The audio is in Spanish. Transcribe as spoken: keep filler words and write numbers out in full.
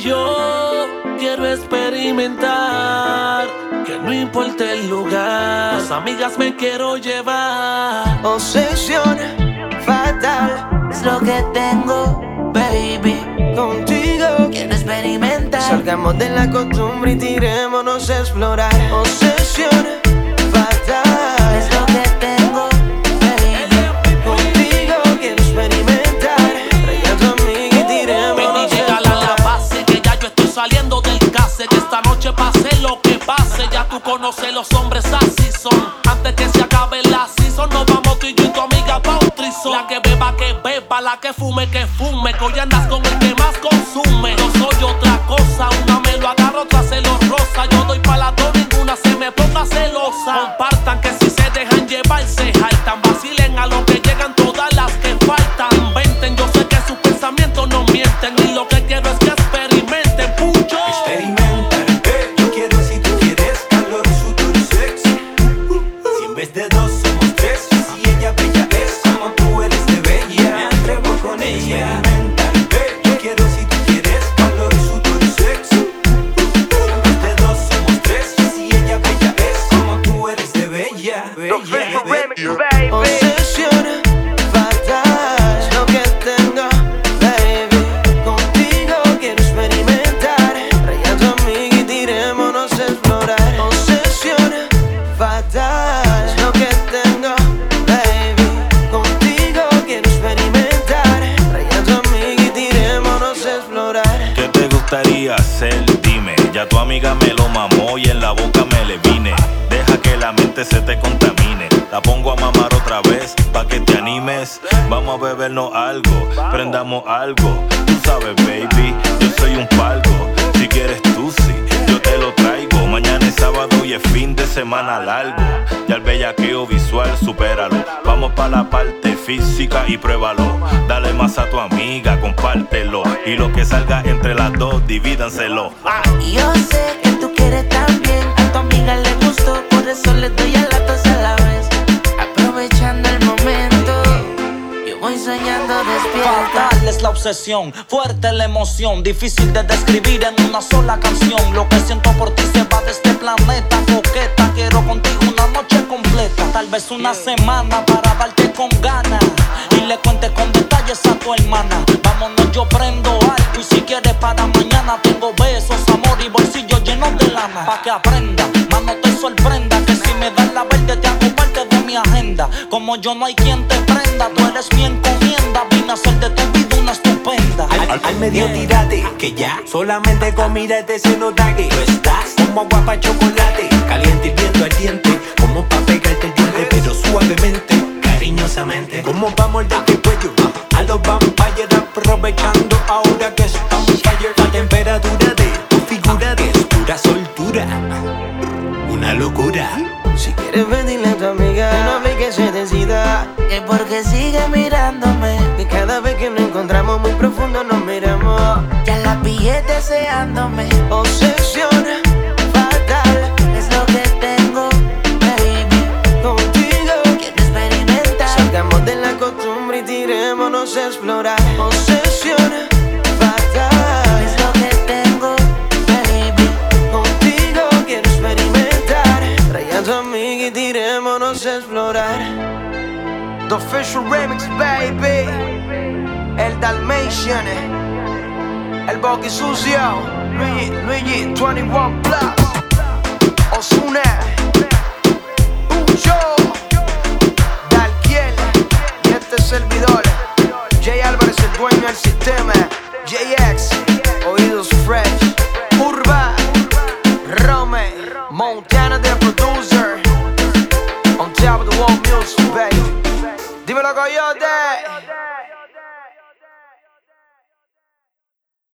yo quiero experimentar, que no importa el lugar, las amigas me quiero llevar. Obsesión fatal es lo que tengo, baby. Contigo Quiero experimentar. salgamos de la costumbre y tirémonos a explorar. Obsesión fatal Es lo que tengo, baby. contigo quiero experimentar. Trae a tu amiga y tirémonos Ven y a llégale a la explorar. base, que ya yo estoy saliendo del case, que esta noche pase lo que pase. Ya tú conoces, los hombres así son. Antes que se acabe la season, nos vamos tú y yo y tu amiga pa' un trison. La que beba, que beba, la que fume, que fume, que hoy andas con el que más consume. Yo soy otra cosa, una me lo agarra, otra se lo rosa. Yo doy pa' las dos, ninguna se me ponga celosa. Compartan que si se dejan llevar, se jaltan. Vacilen a lo que llegan todas las que faltan. Venten, yo sé que sus pensamientos no mienten. Y lo que quiero es que experimenten, pucho. Experimentar, eh, yo quiero si tú quieres calor, sudor y sexy. Si en vez de dos somos tres, si ella bella es como tú eres de bella, me atrevo con ella. Experimentar, eh, yo quiero si tú quieres calor, sudor y sexy. Si en vez de dos somos tres, si ella bella es como tú eres de bella, bella, bella. Obsesión fatal es lo que tengo, baby. Contigo quiero experimentar. Trae a tu amiga y tirémonos a explorar. Obsesión fatal es lo que tengo, baby. Contigo quiero experimentar. Trae a tu amiga y tirémonos a explorar. ¿Qué te gustaría hacer? Dime. Ya tu amiga me lo mamó y en la boca me le vine. Deja que la mente se te contamine. La pongo a mamar otra vez pa' que te animes. Vamos a bebernos algo, prendamos algo. Tú sabes, baby, yo soy un palco. Si quieres tú sí, yo te lo traigo. Mañana es sábado y es fin de semana largo. Ya el bellaqueo visual, supéralo. Vamos pa' la parte física y pruébalo. Dale más a tu amiga, compártelo. Y lo que salga entre las dos, divídanselo. Y yo sé que tú quieres también. A tu amiga le gustó, por eso le doy a las dos a la vez. Aprovechando el momento, yo voy soñando despierta. Fatal es la obsesión, fuerte la emoción, difícil de describir en una sola canción. Lo que siento por ti se va de este planeta, coqueta. Quiero contigo una noche completa, tal vez una semana para darte con ganas y le cuente con detalles a tu hermana. Vámonos, yo prendo algo y si quieres para mañana tengo besos, amor y bolsillos llenos de lana. Pa' que aprenda, más no te sorprenda que si me das la verde te hago parte de mi agenda. Como yo no hay quien te prenda, tú eres mi encomienda. Vine a hacer de tu vida una estupenda. Al, al, al medio tírate, que ya solamente con mirarte se nota que tú estás como agua pa' chocolate, caliente hirviendo ardiente, como pa' pegarte el diente, pero suavemente, cariñosamente, como pa' morderte el cuello. A los vampires aprovechando ahora que están fire. La temperatura de tu figura de es pura soltura, una locura. Si quieres pedirle a tu amiga que no hable, que se decida. Que porque sigue mirándome, Y cada vez que nos encontramos muy profundo nos miramos. ya la pillé deseándome. Obsesión fatal Es lo que tengo, baby. contigo. Quiero experimentar. Salgamos de la costumbre y tirémonos a explorar. Obsesión fatal Es lo que tengo, baby. contigo quiero experimentar. Trae a tu amiga y tirémonos a explorar. The Official Remix, baby. El Dalmatian, el Boggy Sucio, Luigi, Luigi, veintiuno Plus, Ozuna, Pucho, Dalkiel y este servidor, Jay Álvarez, el dueño del sistema, J X, Oídos Fresh, Urba, Rome, Montana the producer, on top of the world music, baby. Dímelo, Coyote.